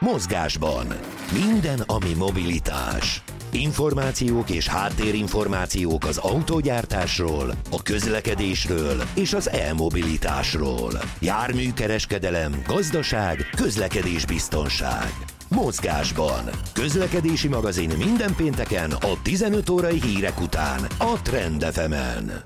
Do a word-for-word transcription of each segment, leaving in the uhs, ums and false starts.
Mozgásban. Minden, ami mobilitás. Információk és háttérinformációk az autógyártásról, a közlekedésről és az e-mobilitásról. Járműkereskedelem, gazdaság, közlekedésbiztonság. Mozgásban. Közlekedési magazin minden pénteken a tizenöt órai hírek után a Trend ef emen.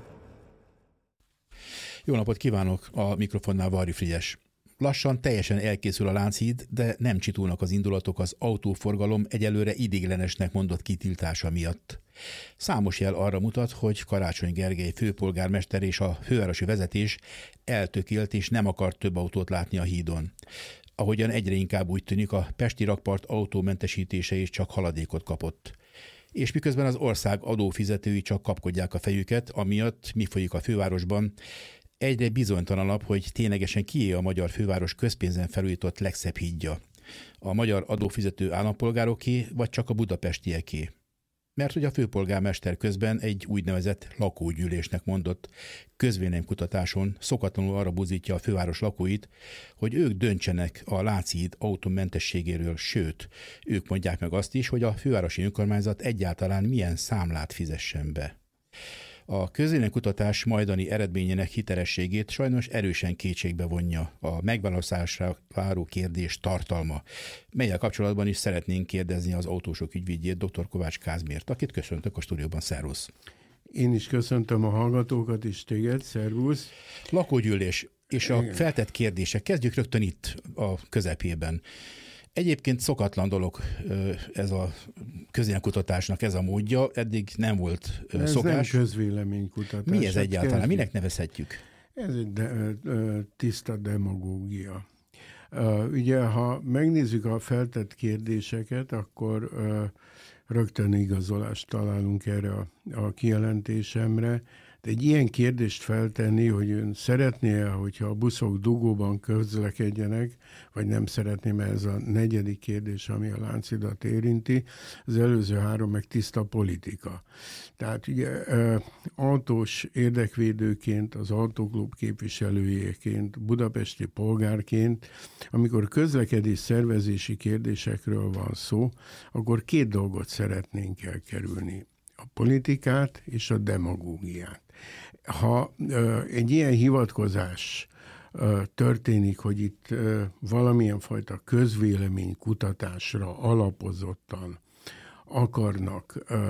Jó napot kívánok, a mikrofonnál Varri Frigyes. Lassan teljesen elkészül a Lánchíd, de nem csitulnak az indulatok az autóforgalom egyelőre ideiglenesnek mondott kitiltása miatt. Számos jel arra mutat, hogy Karácsony Gergely főpolgármester és a fővárosi vezetés eltökélt és nem akar több autót látni a hídon. Ahogyan egyre inkább úgy tűnik, a pesti rakpart autómentesítése is csak haladékot kapott. És miközben az ország adófizetői csak kapkodják a fejüket, amiatt mi folyik a fővárosban, egyre bizonytalanabb, hogy ténylegesen kié a magyar főváros közpénzen felújított legszebb hídja. A magyar adófizető állampolgároké, vagy csak a budapestieké? Mert hogy a főpolgármester közben egy úgynevezett lakógyűlésnek mondott közvéleménykutatáson szokatlanul arra buzdítja a főváros lakóit, hogy ők döntsenek a Lánchíd autómentességéről, sőt, ők mondják meg azt is, hogy a fővárosi önkormányzat egyáltalán milyen számlát fizessen be. A közvéleménykutatás majdani eredményének hitelességét sajnos erősen kétségbe vonja a megválaszolásra váró kérdés tartalma, mellyel kapcsolatban is szeretnénk kérdezni az autósok ügyvédjét, dr. Kovács Kázmért, akit köszöntök a stúdióban. Szervusz! Én is köszöntöm a hallgatókat is, téged, szervusz! Lakógyűlés és a feltett kérdések. Kezdjük rögtön itt a közepében. Egyébként szokatlan dolog ez a közvéleménykutatásnak ez a módja, eddig nem volt ez szokás. Ez nem közvéleménykutatás. Mi ez egyáltalán? Kezdjük. Minek nevezhetjük? Ez egy de, tiszta demagógia. Ugye, ha megnézzük a feltett kérdéseket, akkor rögtön igazolást találunk erre a, a kijelentésemre. De egy ilyen kérdést feltenni, hogy ön szeretné, hogyha a buszok dugóban közlekedjenek, vagy nem szeretné, mert ez a negyedik kérdés, ami a Lánchidat érinti, az előző három meg tiszta politika. Tehát ugye autós érdekvédőként, az autóklub képviselőjeként, budapesti polgárként, amikor közlekedés szervezési kérdésekről van szó, akkor két dolgot szeretnénk elkerülni. A politikát és a demagógiát. Ha ö, egy ilyen hivatkozás ö, történik, hogy itt ö, valamilyen fajta közvéleménykutatásra alapozottan akarnak ö,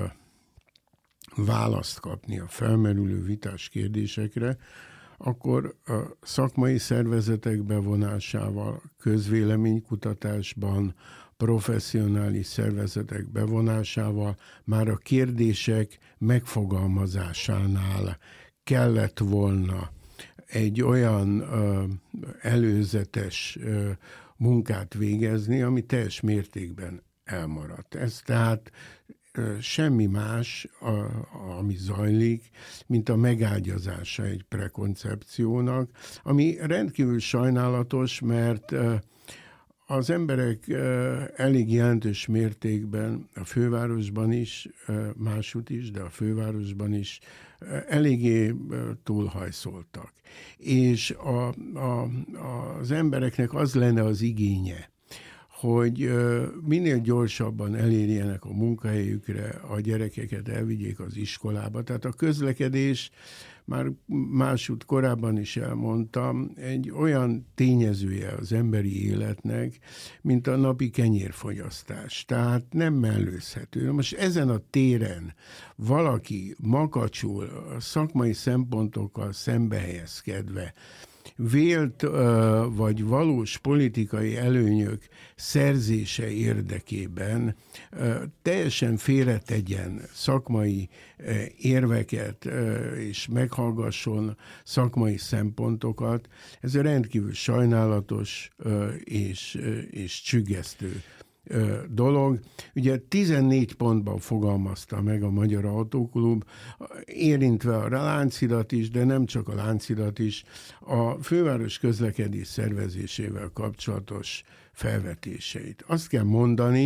választ kapni a felmerülő vitás kérdésekre, akkor a szakmai szervezetek bevonásával, közvéleménykutatásban, professzionális szervezetek bevonásával már a kérdések megfogalmazásánál kellett volna egy olyan ö, előzetes ö, munkát végezni, ami teljes mértékben elmaradt. Ez tehát ö, semmi más, a, ami zajlik, mint a megágyazása egy prekoncepciónak, ami rendkívül sajnálatos, mert ö, az emberek elég jelentős mértékben a fővárosban is, másút is, de a fővárosban is eléggé túlhajszoltak. És a, a, az embereknek az lenne az igénye, hogy minél gyorsabban elérjenek a munkahelyükre, a gyerekeket elvigyék az iskolába. Tehát a közlekedés, már másút korábban is elmondtam, egy olyan tényezője az emberi életnek, mint a napi kenyérfogyasztás. Tehát nem mellőzhető. Most ezen a téren valaki makacsul, a szakmai szempontokkal szembehelyezkedve, vélt vagy valós politikai előnyök szerzése érdekében teljesen félretegyen szakmai érveket és meghallgasson szakmai szempontokat, ez rendkívül sajnálatos és, és csüggesztő dolog. Ugye tizennégy pontban fogalmazta meg a Magyar Autóklub, érintve a Lánchidat is, de nem csak a Lánchidat is, a főváros közlekedés szervezésével kapcsolatos felvetéseit. Azt kell mondani,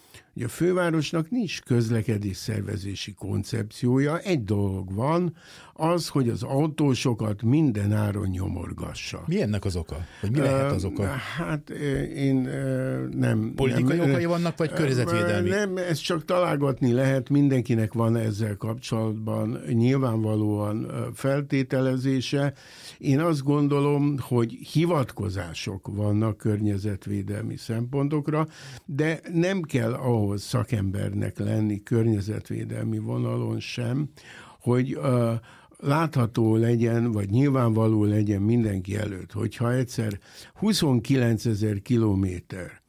hogy a fővárosnak nincs közlekedés szervezési koncepciója, egy dolog van, az, hogy az autósokat minden áron nyomorgassa. Mi ennek az oka? Vagy mi lehet az oka? Hát én nem... Politikai nem, okai vannak, vagy környezetvédelmi? Nem, ezt csak találgatni lehet, mindenkinek van ezzel kapcsolatban nyilvánvalóan feltételezése. Én azt gondolom, hogy hivatkozások vannak környezetvédelmi szempontokra, de nem kell ahhoz szakembernek lenni környezetvédelmi vonalon sem, hogy uh, látható legyen, vagy nyilvánvaló legyen mindenki előtt, hogyha egyszer huszonkilencezer kilométer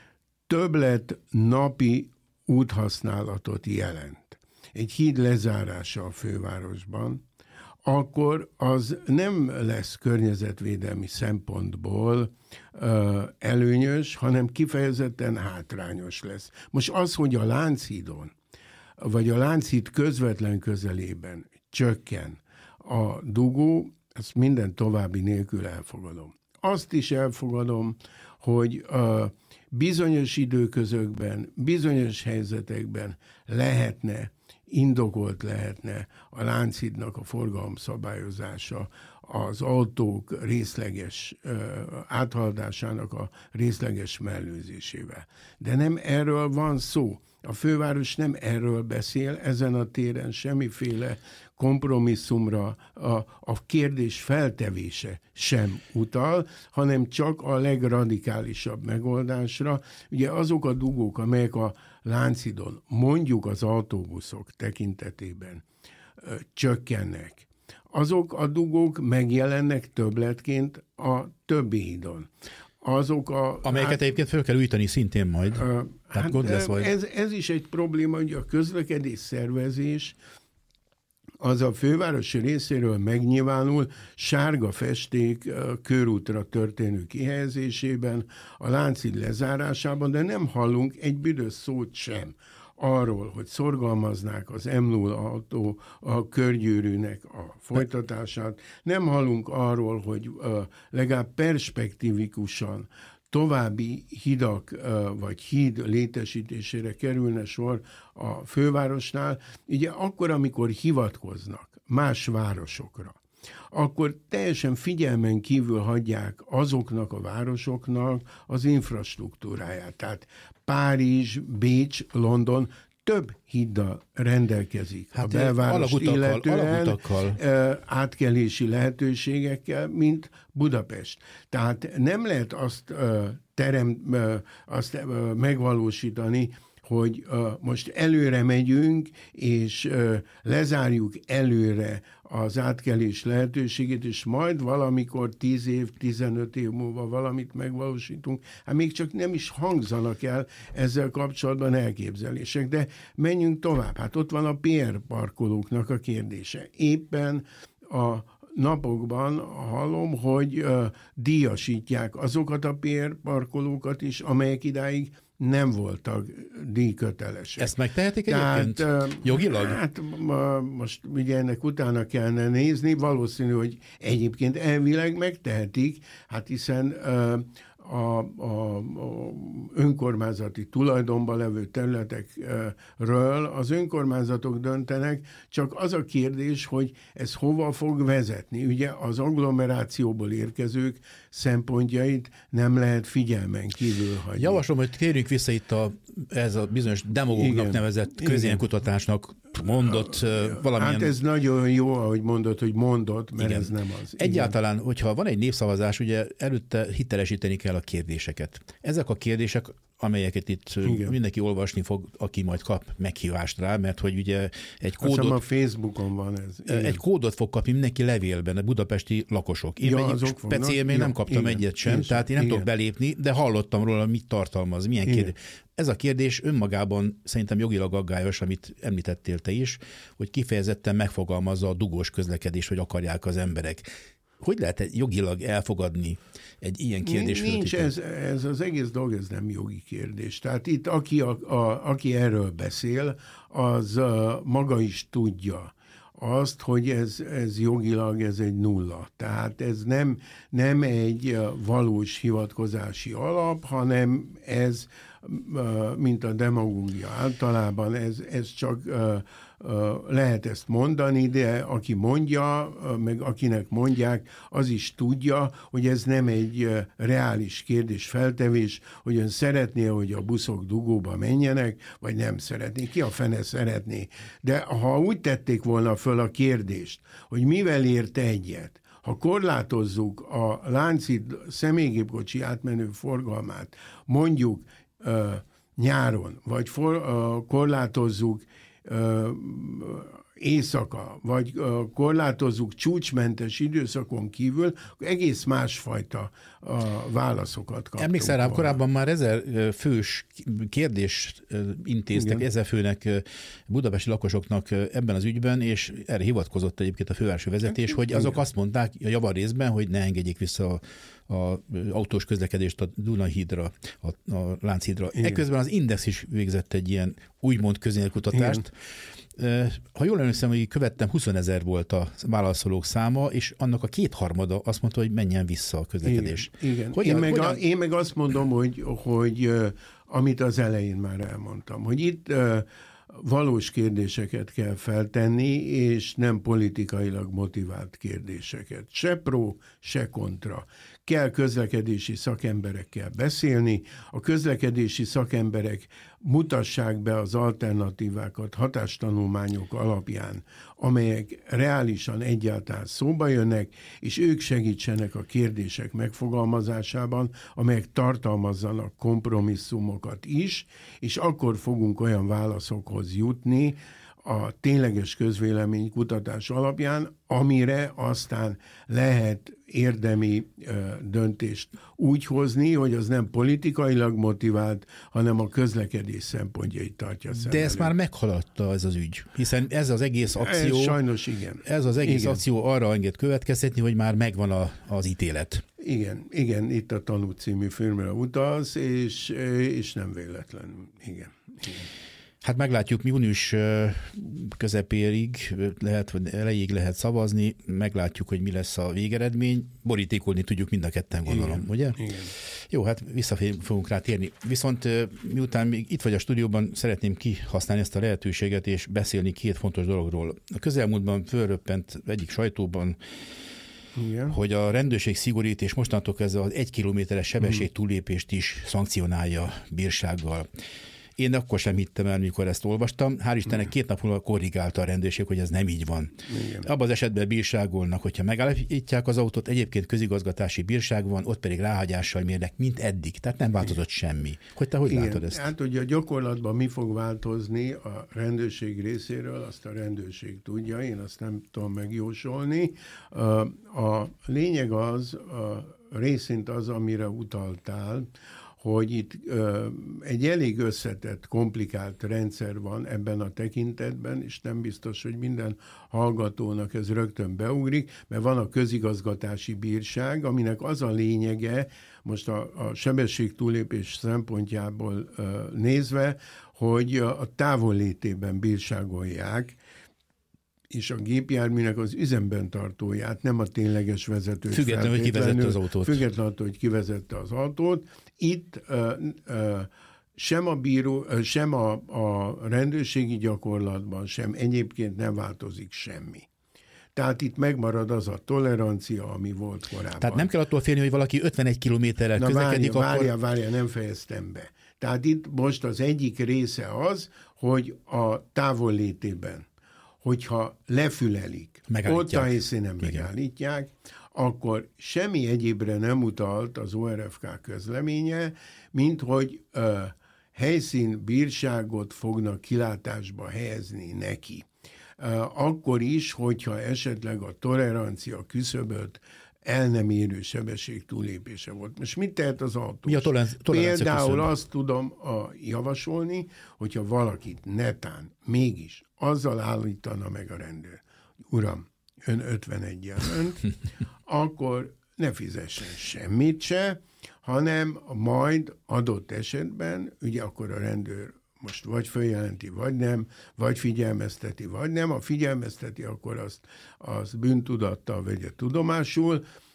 többlet napi úthasználatot jelent egy híd lezárása a fővárosban, akkor az nem lesz környezetvédelmi szempontból ö, előnyös, hanem kifejezetten hátrányos lesz. Most az, hogy a Lánchídon, vagy a Lánchíd közvetlen közelében csökken a dugó, ezt minden további nélkül elfogadom. Azt is elfogadom, hogy ö, bizonyos időközökben, bizonyos helyzetekben lehetne, indokolt lehetne a Lánchídnak a forgalomszabályozása, az autók részleges uh, áthaladásának a részleges mellőzésével. De nem erről van szó. A főváros nem erről beszél, ezen a téren semmiféle kompromisszumra a, a kérdés feltevése sem utal, hanem csak a legradikálisabb megoldásra. Ugye azok a dugók, amelyek a Lánchídon, mondjuk az autóbuszok tekintetében ö, csökkennek, azok a dugók megjelennek többletként a többi hídon. Azok a, Amelyeket hát, egyébként fel kell újítani szintén majd. Ö, Tehát gond lesz majd. Ez, ez is egy probléma, hogy a közlekedés szervezés az a főváros részéről megnyilvánul sárga festék körútra történő kihelyezésében, a Lánchíd lezárásában, de nem hallunk egy büdös szót sem arról, hogy szorgalmaznák az em nulla autó a körgyűrűnek a folytatását. Nem hallunk arról, hogy legalább perspektívikusan további hidak vagy híd létesítésére kerülne sor a fővárosnál. Ugye akkor, amikor hivatkoznak más városokra, akkor teljesen figyelmen kívül hagyják azoknak a városoknak az infrastruktúráját. Tehát Párizs, Bécs, London több híddal rendelkezik hát a belvárost illetően, alagutakkal. átkelési lehetőségekkel, mint Budapest. Tehát nem lehet azt, terem, azt megvalósítani, hogy uh, most előre megyünk, és uh, lezárjuk előre az átkelés lehetőségét, és majd valamikor tíz év, tizenöt év múlva valamit megvalósítunk. Hát még csak nem is hangzanak el ezzel kapcsolatban elképzelések, de menjünk tovább. Hát ott van a pé er parkolóknak a kérdése. Éppen a napokban hallom, hogy uh, díjasítják azokat a pé er parkolókat is, amelyek idáig nem voltak díjkötelesek. Ezt megtehetik Tehát, egyébként? Jogilag? Hát most ugye ennek utána kellene nézni, valószínű, hogy egyébként elvileg megtehetik, hát hiszen a, a, a önkormányzati tulajdonban levő területekről az önkormányzatok döntenek, csak az a kérdés, hogy ez hova fog vezetni. Ugye az agglomerációból érkezők szempontjait nem lehet figyelmen kívül hagyni. Javaslom, hogy térjünk vissza itt a, ez a bizonyos demagógnak nevezett közélyenkutatásnak mondott uh, valamilyen... Hát ez nagyon jó, ahogy mondod, hogy mondott, mert igen. Ez nem az. Egyáltalán, igen. Hogyha van egy népszavazás, ugye előtte hitelesíteni kell a kérdéseket. Ezek a kérdések, amelyeket itt igen. mindenki olvasni fog, aki majd kap meghívást rá, mert hogy ugye egy kódot... Aztán a Facebookon van ez. Igen. Egy kódot fog kapni mindenki levélben, a budapesti lakosok. Én ja, egy speciál még nem kaptam igen. egyet sem, igen. tehát én nem igen. tudok belépni, de hallottam róla, mit tartalmaz, milyen igen. kérdés. Ez a kérdés önmagában szerintem jogilag aggályos, amit említettél te is, hogy kifejezetten megfogalmazza a dugós közlekedést, hogy akarják az emberek. Hogy lehet jogilag elfogadni egy ilyen kérdés? Nincs, ez, ez az egész dolog, ez nem jogi kérdés. Tehát itt aki, a, a, aki erről beszél, az a, maga is tudja azt, hogy ez, ez jogilag ez egy nulla. Tehát ez nem, nem egy valós hivatkozási alap, hanem ez mint a demagógia általában, ez, ez csak lehet ezt mondani, de aki mondja, meg akinek mondják, az is tudja, hogy ez nem egy reális kérdés feltevés, hogy ön szeretné, hogy a buszok dugóba menjenek, vagy nem szeretné. Ki a fene szeretné? De ha úgy tették volna föl a kérdést, hogy mivel ért egyet, ha korlátozzuk a Lánchíd személygépkocsi átmenő forgalmát, mondjuk uh, nyáron, vagy for, uh, korlátozzuk uh, éjszaka, vagy uh, korlátozzuk csúcsmentes időszakon kívül, egész másfajta uh, válaszokat kaptunk. Emlékszel rám, korábban már ezer fős kérdést intéztek, igen, ezer főnek budapesti lakosoknak ebben az ügyben, és erre hivatkozott egyébként a fővárosi vezetés, hogy azok igen, azt mondták a javarészben, hogy ne engedjék vissza a az autós közlekedést a Dunahídra, a, a Lánchídra. Ekközben az Index is végzett egy ilyen úgymond közélkutatást. Ha jól emlékszem, hogy követtem, huszonezer volt a válaszolók száma, és annak a kétharmada azt mondta, hogy menjen vissza a közlekedés. Igen, igen. Hogyan, én, meg hogyan... a, én meg azt mondom, hogy, hogy amit az elején már elmondtam, hogy itt valós kérdéseket kell feltenni, és nem politikailag motivált kérdéseket. Se pro, se kontra. Kell közlekedési szakemberekkel beszélni, a közlekedési szakemberek mutassák be az alternatívákat hatástanulmányok alapján, amelyek reálisan egyáltalán szóba jönnek, és ők segítsenek a kérdések megfogalmazásában, amelyek tartalmazzanak kompromisszumokat is, és akkor fogunk olyan válaszokhoz jutni a tényleges közvéleménykutatás alapján, amire aztán lehet érdemi ö, döntést úgy hozni, hogy az nem politikailag motivált, hanem a közlekedés szempontjait tartja szem De előtt. ezt már meghaladta ez az ügy, hiszen ez az egész akció... Ez sajnos igen. Ez az egész igen. akció arra enged következtetni, hogy már megvan a, az ítélet. Igen, igen, itt a Tanú című filmre utalsz, és, és nem véletlenül. Igen, igen. Hát meglátjuk, június közepéig lehet, vagy elejéig lehet szavazni, meglátjuk, hogy mi lesz a végeredmény. Borítékolni tudjuk mind a ketten, gondolom, igen, ugye? Igen. Jó, hát vissza fogunk rá térni. Viszont miután még itt vagy a stúdióban, szeretném kihasználni ezt a lehetőséget, és beszélni két fontos dologról. A közelmúltban fölröppent egyik sajtóban, igen, hogy a rendőrség szigorít, és mostantól kezdve az egy kilométeres sebesség túllépést is szankcionálja bírsággal. Én akkor sem hittem el, mikor ezt olvastam. Hál' Istennek két nap múlva korrigálta a rendőrség, hogy ez nem így van. Igen. Abban az esetben bírságolnak, hogyha megállítják az autót, egyébként közigazgatási bírság van, ott pedig ráhagyással mérnek, mint eddig. Tehát nem változott igen, semmi. Hogy te hogy igen, látod ezt? Hát ugye a gyakorlatban mi fog változni a rendőrség részéről, azt a rendőrség tudja, én azt nem tudom megjósolni. A lényeg az, a részint az, amire utaltál, hogy itt ö, egy elég összetett, komplikált rendszer van ebben a tekintetben, és nem biztos, hogy minden hallgatónak ez rögtön beugrik, mert van a közigazgatási bírság, aminek az a lényege, most a, a sebességtúllépés szempontjából ö, nézve, hogy a távollétében bírságolják, és a gépjárműnek az üzemben tartóját, nem a tényleges vezetőt. Függetlenül, hogy kivezette az autót. Függetlenül, hogy kivezette az autót. Itt ö, ö, sem a bíró, ö, sem a, a rendőrségi gyakorlatban, sem egyébként nem változik semmi. Tehát itt megmarad az a tolerancia, ami volt korábban. Tehát nem kell attól félni, hogy valaki ötvenegy kilométerrel közlekedik, várja, akkor... Várja, várja, nem fejeztem be. Tehát itt most az egyik része az, hogy a távollétében, hogyha lefülelik, ott a helyszínen megállítják, akkor semmi egyébre nem utalt az o er ef ká közleménye, mint hogy uh, helyszínbírságot fognak kilátásba helyezni neki. Uh, akkor is, hogyha esetleg a tolerancia küszöböt el nem érő sebesség túlépése volt. Most mit tehet az autós? Mi a tolerancia Például küszöb? azt tudom a, javasolni, hogyha valakit netán mégis azzal állítana meg a rendőr, hogy uram, ön ötveneggyel ment, akkor ne fizessen semmit se, hanem majd adott esetben, ugye akkor a rendőr most vagy följelenti, vagy nem, vagy figyelmezteti, vagy nem. Ha figyelmezteti, akkor azt, azt bűntudattal vegye tudomásul,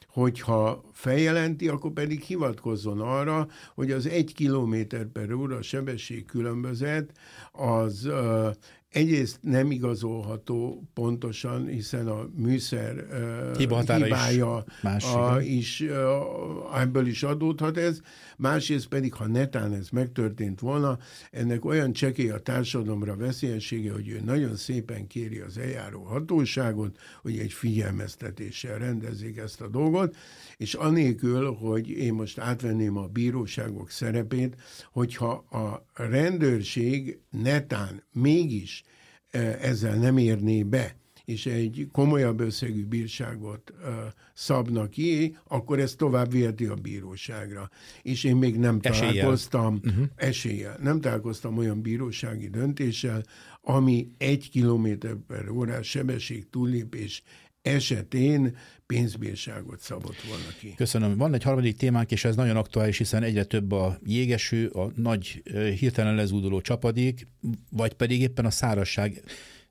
hogyha feljelenti, akkor pedig hivatkozzon arra, hogy az egy kilométer per óra sebesség különbözet az uh, egyrészt nem igazolható pontosan, hiszen a műszer uh, hibája is, a, is uh, ebből is adódhat ez, másrészt pedig, ha netán ez megtörtént volna, ennek olyan csekély a társadalomra veszélyessége, hogy ő nagyon szépen kéri az eljáró hatóságot, hogy egy figyelmeztetéssel rendezzék ezt a dolgot, és anélkül, hogy én most átvenném a bíróságok szerepét, hogyha a rendőrség netán mégis ezzel nem érné be, és egy komolyabb összegű bírságot uh, szabna ki, akkor ez tovább viheti a bíróságra. És én még nem eséllyel. találkoztam uh-huh. eséllyel, nem találkoztam olyan bírósági döntéssel, ami egy kilométer per órás sebesség túllépés esetén pénzbírságot szabott volna ki. Köszönöm. Van egy harmadik témánk, és ez nagyon aktuális, hiszen egyre több a jégeső, a nagy hirtelen lezúduló csapadék, vagy pedig éppen a szárazság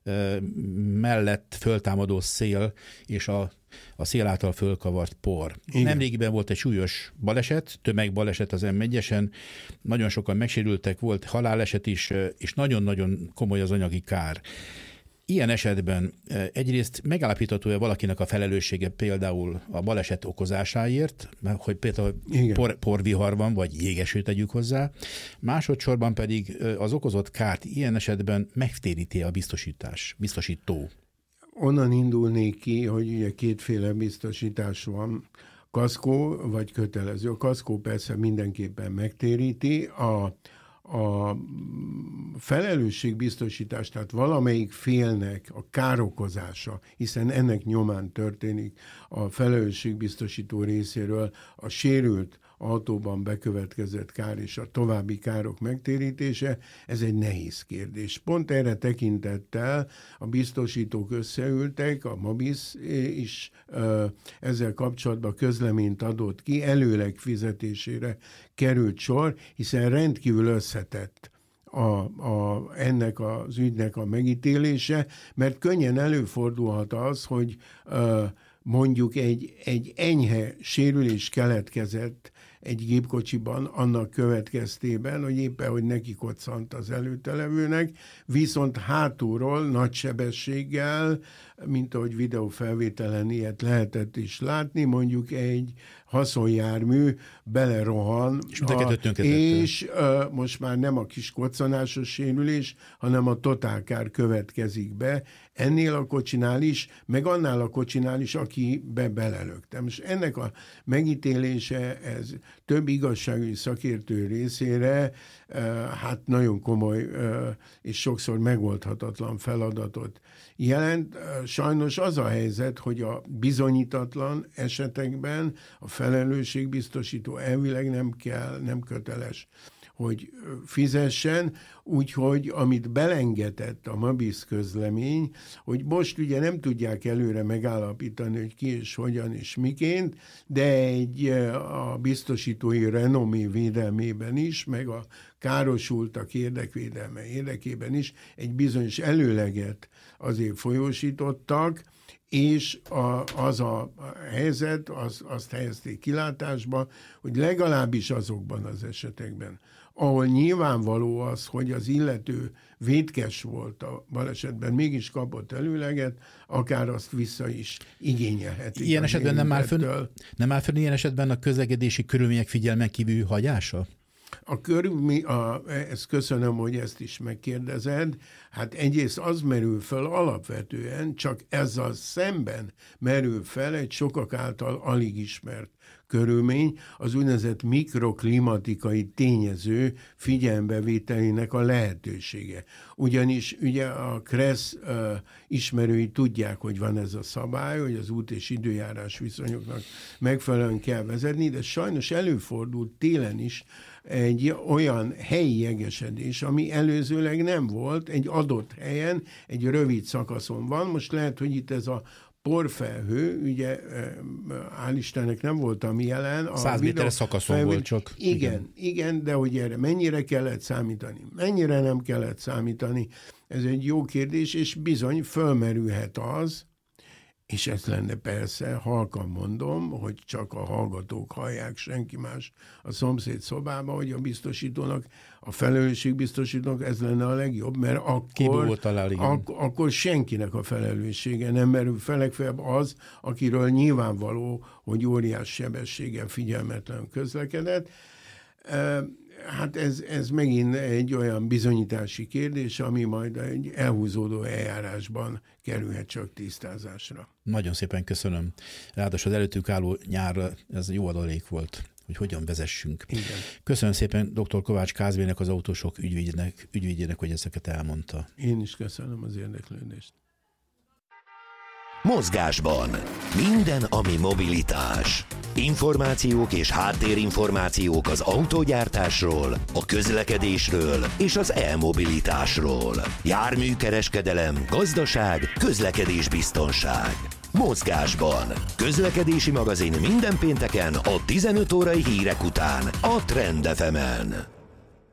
mellett föltámadó szél és a, a szél által fölkavart por. Igen. Nemrégiben volt egy súlyos baleset, tömegbaleset az em egyesen, nagyon sokan megsérültek, volt haláleset is, és nagyon-nagyon komoly az anyagi kár. Ilyen esetben egyrészt megállapítható-e valakinek a felelőssége például a baleset okozásáért, hogy például por, porvihar van, vagy jégeső tegyük hozzá, másodszorban pedig az okozott kárt ilyen esetben megtéríti a biztosítás, biztosító. Onnan indulnék ki, hogy ugye kétféle biztosítás van, kaszkó vagy kötelező. A kaszkó persze mindenképpen megtéríti, a A felelősségbiztosítás, tehát valamelyik félnek a károkozása, hiszen ennek nyomán történik a felelősségbiztosító részéről a sérült autóban bekövetkezett kár és a további károk megtérítése, ez egy nehéz kérdés. Pont erre tekintettel a biztosítók összeültek, a Mobis is ezzel kapcsolatban közleményt adott ki, előleg fizetésére került sor, hiszen rendkívül összetett A, a, ennek az ügynek a megítélése, mert könnyen előfordulhat az, hogy uh, mondjuk egy, egy enyhe sérülés keletkezett egy gépkocsiban annak következtében, hogy éppen, hogy neki koccant az előtelevőnek, viszont hátulról nagy sebességgel, mint ahogy videófelvételen ilyet lehetett is látni, mondjuk egy haszonjármű belerohan, a, és uh, most már nem a kis koccanásos sérülés, hanem a totálkár következik be, ennél a kocsinál is, meg annál a kocsinál is, aki be belelöktem. És ennek a megítélése, ez több igazságügyi szakértő részére uh, hát nagyon komoly uh, és sokszor megoldhatatlan feladatot jelent. Uh, sajnos az a helyzet, hogy a bizonyítatlan esetekben a felelősségbiztosító elvileg nem kell, nem köteles, hogy fizessen, úgyhogy amit belengedett a Mobis közlemény, hogy most ugye nem tudják előre megállapítani, hogy ki és hogyan és miként, de egy a biztosítói renomé védelmében is, meg a károsultak érdekvédelme érdekében is egy bizonyos előleget azért folyósítottak, és a, az a helyzet, az, azt helyezték kilátásba, hogy legalábbis azokban az esetekben, ahol nyilvánvaló az, hogy az illető vétkes volt a balesetben, mégis kapott előleget, akár azt vissza is igényelhetik. Ilyen esetben nem áll fönn, nem áll fönn ilyen esetben a közlekedési körülmények figyelmen kívül hagyása? A körülmény, a, ezt köszönöm, hogy ezt is megkérdezed, hát egyrészt az merül fel alapvetően, csak ezzel szemben merül fel egy sokak által alig ismert körülmény, az úgynevezett mikroklimatikai tényező figyelembevételének a lehetősége. Ugyanis ugye a KRESZ uh, ismerői tudják, hogy van ez a szabály, hogy az út- és időjárás viszonyoknak megfelelően kell vezetni, de sajnos előfordult télen is egy olyan helyi jegesedés, ami előzőleg nem volt, egy adott helyen, egy rövid szakaszon van. Most lehet, hogy itt ez a porfelhő, ugye hál' Istennek nem voltam jelen. Száz méteres szakaszon felvé... volt csak. Igen, igen, igen, de hogy erre mennyire kellett számítani, mennyire nem kellett számítani, ez egy jó kérdés, és bizony fölmerülhet az, és ez lenne persze, halkan mondom, hogy csak a hallgatók hallják, senki más a szomszéd szobában, hogy a biztosítónak, a felelősségbiztosítónak ez lenne a legjobb, mert akkor, ak- akkor senkinek a felelőssége nem merül fel, legfeljebb az, akiről nyilvánvaló, hogy óriás sebességgel figyelmetlen közlekedett. Hát ez, ez megint egy olyan bizonyítási kérdés, ami majd egy elhúzódó eljárásban kerülhet csak tisztázásra. Nagyon szépen köszönöm. Ráadásul az előttünk álló nyárra ez jó adalék volt, hogy hogyan vezessünk. Igen. Köszönöm szépen dr. Kovács Kázmének, az autósok ügyvédjének, ügyvédjének, hogy ezeket elmondta. Én is köszönöm az érdeklődést. Mozgásban. Minden, ami mobilitás. Információk és háttérinformációk az autógyártásról, a közlekedésről és az e-mobilitásról. Járműkereskedelem, gazdaság, közlekedésbiztonság. Mozgásban. Közlekedési magazin minden pénteken a tizenöt órai hírek után a Trend ef emen.